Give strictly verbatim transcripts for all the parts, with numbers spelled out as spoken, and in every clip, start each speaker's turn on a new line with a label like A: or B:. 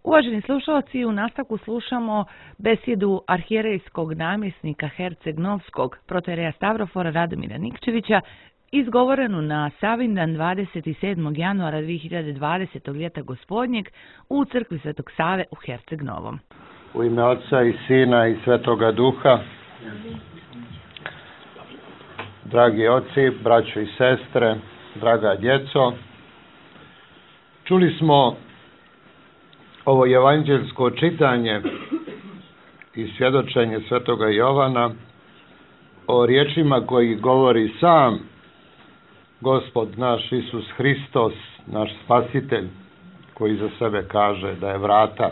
A: Uvaženi slušalci, u nastavku slušamo besjedu arhijerejskog namjesnika Herceg-Novskog protoijereja Stavrofora Radomira Nikčevića, izgovorenu na Savindan dvadeset sedmog januara dvije hiljade dvadesetog ljeta gospodnjeg u crkvi Svetog Save u Herceg-Novom.
B: U ime Oca i Sina i Svetoga Duha. Dragi oci, braćo i sestre, draga djeco, čuli smo ovo evanđelsko čitanje i svjedočenje Svetoga Jovana o riječima koji govori sam Gospod naš Isus Hristos, naš Spasitelj, koji za sebe kaže da je vrata.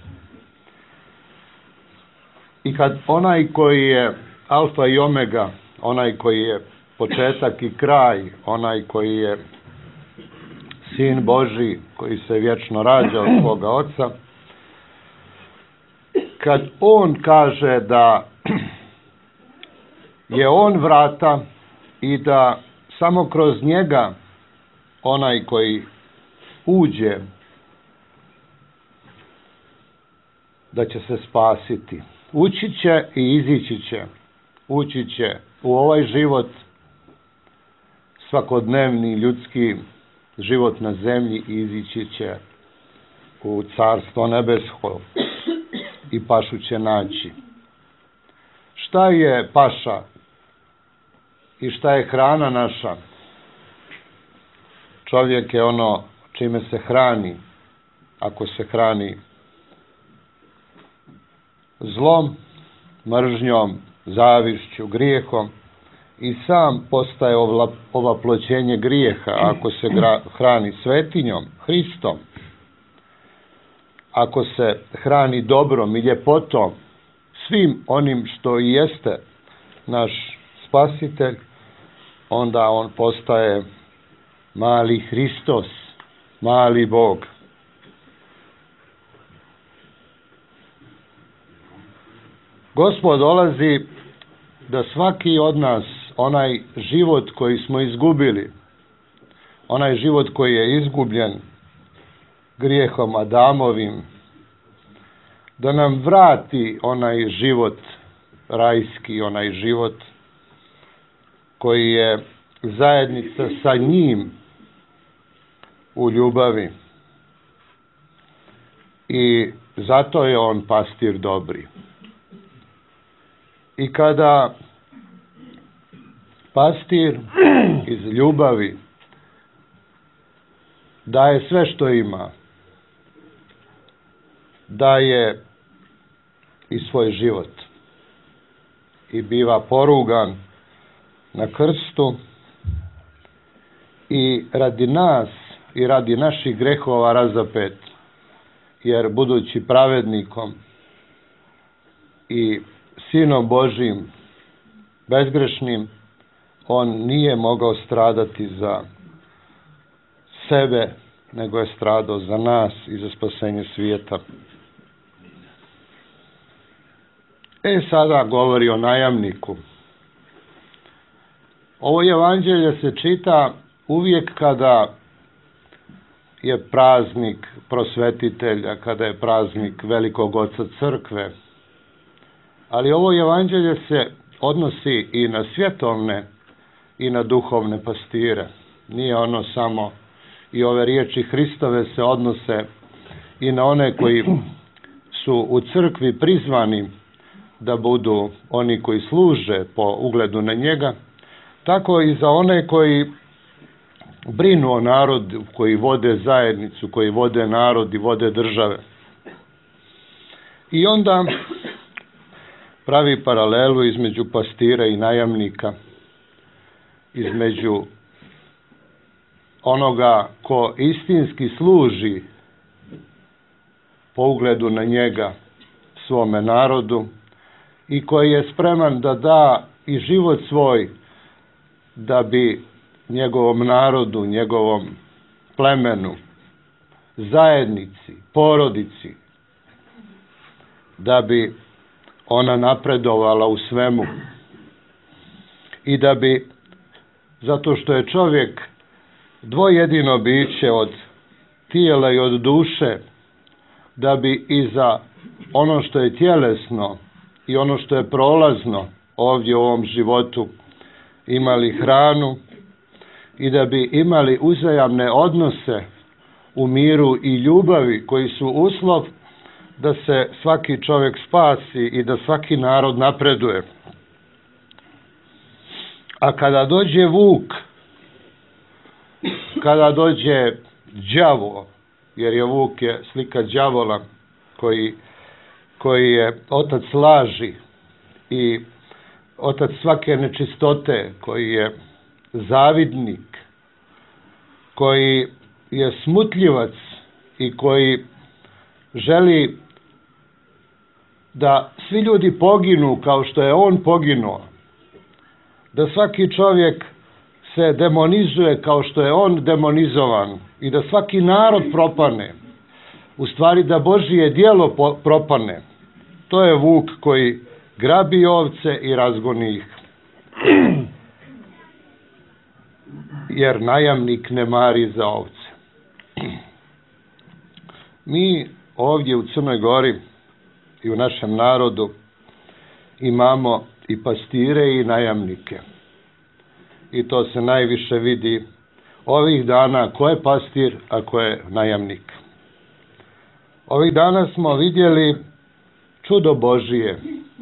B: I kad onaj koji je alfa i omega, onaj koji je početak i kraj, onaj koji je Sin Božji, koji se vječno rađa od svoga Oca, kad on kaže da je on vrata i da samo kroz njega onaj koji uđe da će se spasiti. Ući će i izići će. Ući će u ovaj život, svakodnevni ljudski život na zemlji, i izići će u carstvo nebesko i pašu će naći. Šta je paša i šta je hrana naša? Čovjek je ono čime se hrani. Ako se hrani zlom, mržnjom, zavišću, grijehom, i sam postaje ovaploćenje grijeha. Ako se hrani svetinjom, Hristom, ako se hrani dobrom i ljepotom, svim onim što i jeste naš Spasitelj, onda on postaje mali Hristos, mali Bog. Gospod dolazi da svaki od nas onaj život koji smo izgubili, onaj život koji je izgubljen grijehom Adamovim, da nam vrati onaj život rajski, onaj život koji je zajednica sa njim u ljubavi. I zato je on pastir dobri. I kada pastir iz ljubavi daje sve što ima, daje i svoj život i biva porugan na krstu i radi nas i radi naših grehova razapet, jer budući pravednikom i Sinom Božjim bezgrešnim, on nije mogao stradati za sebe, nego je stradao za nas i za spasenje svijeta. E, sada govori o najamniku. Ovo evanđelje se čita uvijek kada je praznik prosvetitelja, kada je praznik velikog oca crkve. Ali ovo evanđelje se odnosi i na svjetovne i na duhovne pastire. Nije ono samo, i ove riječi Hristove se odnose i na one koji su u crkvi prizvani da budu oni koji služe po ugledu na njega, tako i za one koji brinu o narodu, koji vode zajednicu, koji vode narod i vode države. I onda pravi paralelu između pastira i najamnika, između onoga ko istinski služi po ugledu na njega svome narodu i koji je spreman da da i život svoj da bi njegovom narodu, njegovom plemenu, zajednici, porodici, da bi ona napredovala u svemu i da bi, zato što je čovjek dvojedino biće od tijela i od duše, da bi i za ono što je tjelesno i ono što je prolazno ovdje u ovom životu imali hranu i da bi imali uzajamne odnose u miru i ljubavi koji su uslov da se svaki čovjek spasi i da svaki narod napreduje. A kada dođe vuk, kada dođe đavo, jer je vuk je slika đavola koji, koji je otac laži i otac svake nečistote, koji je zavidnik, koji je smutljivac i koji želi da svi ljudi poginu kao što je on poginuo, da svaki čovjek se demonizuje kao što je on demonizovan i da svaki narod propane, u stvari da Božije djelo propane. To je vuk koji grabi ovce i razgoni ih. Jer najamnik ne mari za ovce. Mi ovdje u Crnoj Gori i u našem narodu imamo i pastire i najamnike. I to se najviše vidi ovih dana ko je pastir, a ko je najamnik. Ovih dana smo vidjeli čudo Božije,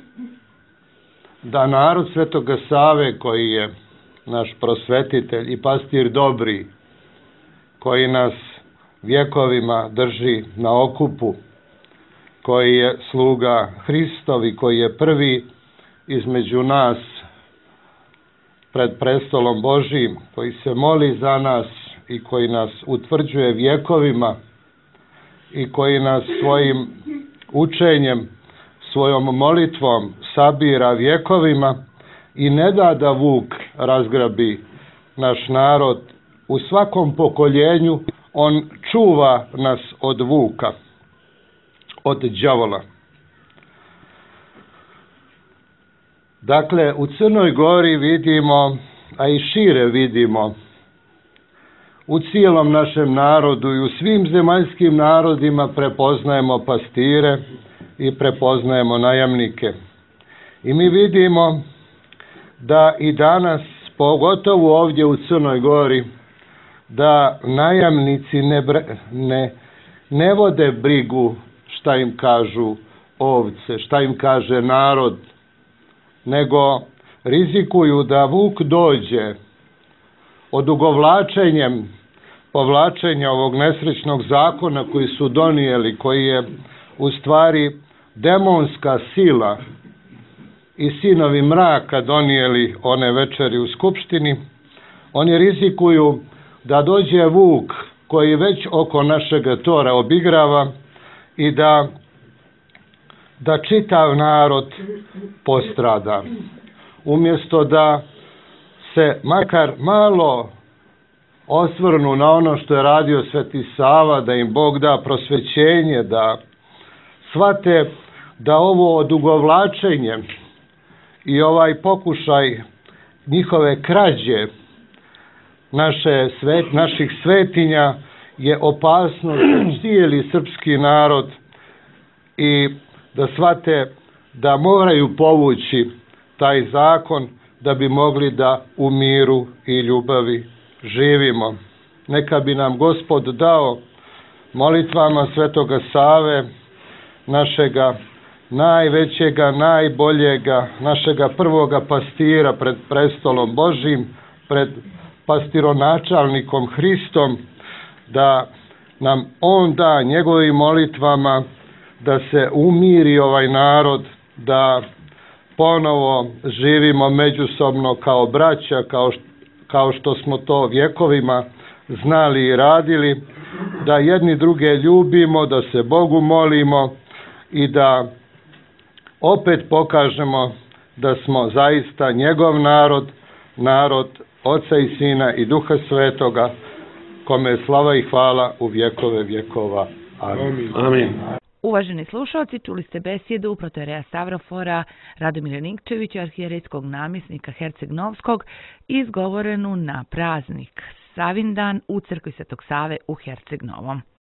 B: da narod Svetoga Save, koji je naš prosvetitelj i pastir dobri, koji nas vjekovima drži na okupu, koji je sluga Hristovi, koji je prvi između nas pred prestolom Božijim, koji se moli za nas i koji nas utvrđuje vjekovima i koji nas svojim učenjem, svojom molitvom sabira vjekovima i ne da da vuk razgrabi naš narod. U svakom pokoljenju on čuva nas od vuka, od đavola. Dakle, u Crnoj Gori vidimo, a i šire vidimo, u cijelom našem narodu i u svim zemaljskim narodima prepoznajemo pastire i prepoznajemo najamnike. I mi vidimo da i danas, pogotovo ovdje u Crnoj Gori, da najamnici ne, ne, ne vode brigu šta im kažu ovce, šta im kaže narod, nego rizikuju da vuk dođe odugovlačenjem povlačenja ovog nesrećnog zakona koji su donijeli, koji je u stvari demonska sila i sinovi mraka donijeli one večeri u skupštini. Oni rizikuju da dođe vuk koji već oko našega tora obigrava i da da čitav narod postrada. Umjesto da se makar malo osvrnu na ono što je radio Sveti Sava, da im Bog da prosvećenje, da shvate da ovo odugovlačenje i ovaj pokušaj njihove krađe naše svet, naših svetinja je opasno za cijeli srpski narod i da shvate da moraju povući taj zakon da bi mogli da u miru i ljubavi živimo. Neka bi nam Gospod dao molitvama Svetoga Save, našega najvećega, najboljega, našega prvoga pastira pred prestolom Božim, pred pastironačalnikom Hristom, da nam on da njegovim molitvama da se umiri ovaj narod, da ponovo živimo međusobno kao braća, kao što, kao što smo to vjekovima znali i radili, da jedni druge ljubimo, da se Bogu molimo i da opet pokažemo da smo zaista njegov narod, narod Oca i Sina i Duha Svetoga, kome je slava i hvala u vjekove vjekova. Amin. Amin.
A: Uvaženi slušalci, čuli ste besjedu protoijereja Stavrofora Radomira Nikčevića, arhijerejskog namjesnika Herceg-Novskog, izgovorenu na praznik Savindan u crkvi Svetog Save u Herceg-Novom.